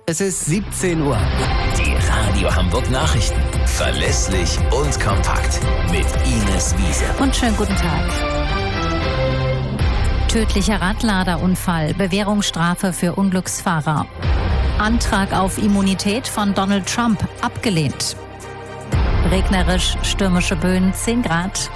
Es ist 17 Uhr. Die Radio Hamburg Nachrichten. Verlässlich und kompakt. Mit Ines Wiese. Und schönen guten Tag. Tödlicher Radladerunfall, Bewährungsstrafe für Unglücksfahrer. Antrag auf Immunität von Donald Trump abgelehnt. Regnerisch, stürmische Böen, 10 Grad.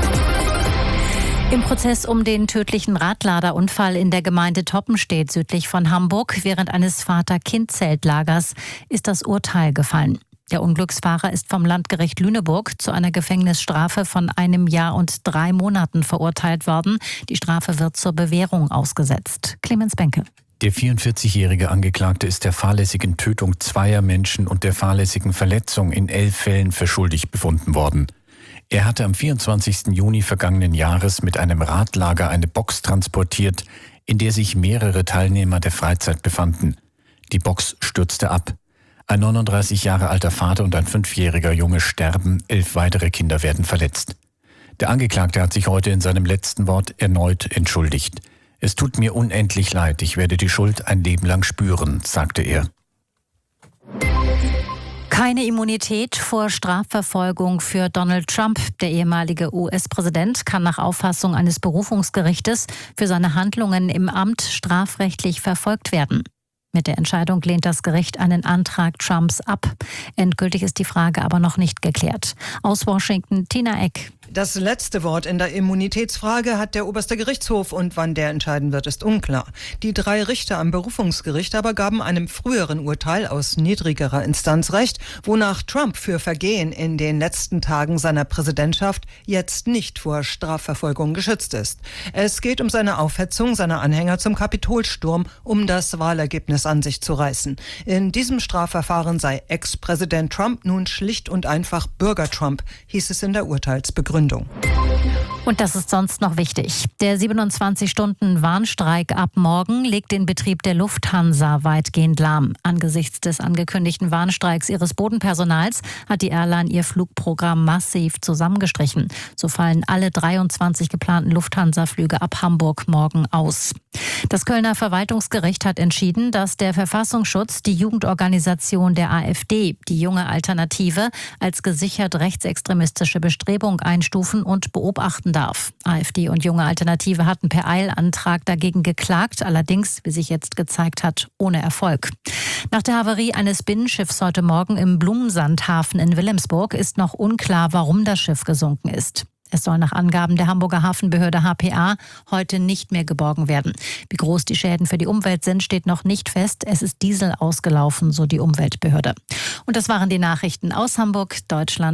Im Prozess um den tödlichen Radladerunfall in der Gemeinde Toppenstedt südlich von Hamburg während eines Vater-Kind-Zeltlagers ist das Urteil gefallen. Der Unglücksfahrer ist vom Landgericht Lüneburg zu einer Gefängnisstrafe von 1 Jahr und 3 Monaten verurteilt worden. Die Strafe wird zur Bewährung ausgesetzt. Clemens Benke. Der 44-jährige Angeklagte ist der fahrlässigen Tötung 2 Menschen und der fahrlässigen Verletzung in 11 Fällen für schuldig befunden worden. Er hatte am 24. Juni vergangenen Jahres mit einem Radlager eine Box transportiert, in der sich mehrere Teilnehmer der Freizeit befanden. Die Box stürzte ab. Ein 39 Jahre alter Vater und ein 5-jähriger Junge sterben, 11 weitere Kinder werden verletzt. Der Angeklagte hat sich heute in seinem letzten Wort erneut entschuldigt. Es tut mir unendlich leid, ich werde die Schuld ein Leben lang spüren, sagte er. Keine Immunität vor Strafverfolgung für Donald Trump. Der ehemalige US-Präsident kann nach Auffassung eines Berufungsgerichtes für seine Handlungen im Amt strafrechtlich verfolgt werden. Mit der Entscheidung lehnt das Gericht einen Antrag Trumps ab. Endgültig ist die Frage aber noch nicht geklärt. Aus Washington, Tina Eck. Das letzte Wort in der Immunitätsfrage hat der oberste Gerichtshof und wann der entscheiden wird, ist unklar. Die 3 Richter am Berufungsgericht aber gaben einem früheren Urteil aus niedrigerer Instanz recht, wonach Trump für Vergehen in den letzten Tagen seiner Präsidentschaft jetzt nicht vor Strafverfolgung geschützt ist. Es geht um seine Aufhetzung seiner Anhänger zum Kapitolsturm, um das Wahlergebnis an sich zu reißen. In diesem Strafverfahren sei Ex-Präsident Trump nun schlicht und einfach Bürger-Trump, hieß es in der Urteilsbegründung. Und das ist sonst noch wichtig. Der 27-Stunden-Warnstreik ab morgen legt den Betrieb der Lufthansa weitgehend lahm. Angesichts des angekündigten Warnstreiks ihres Bodenpersonals hat die Airline ihr Flugprogramm massiv zusammengestrichen. So fallen alle 23 geplanten Lufthansa-Flüge ab Hamburg morgen aus. Das Kölner Verwaltungsgericht hat entschieden, dass der Verfassungsschutz die Jugendorganisation der AfD, die Junge Alternative, als gesichert rechtsextremistische Bestrebung einstufen und beobachten darf. AfD und Junge Alternative hatten per Eilantrag dagegen geklagt, allerdings, wie sich jetzt gezeigt hat, ohne Erfolg. Nach der Havarie eines Binnenschiffs heute Morgen im Blumensandhafen in Wilhelmsburg ist noch unklar, warum das Schiff gesunken ist. Es soll nach Angaben der Hamburger Hafenbehörde HPA heute nicht mehr geborgen werden. Wie groß die Schäden für die Umwelt sind, steht noch nicht fest. Es ist Diesel ausgelaufen, so die Umweltbehörde. Und das waren die Nachrichten aus Hamburg, Deutschland.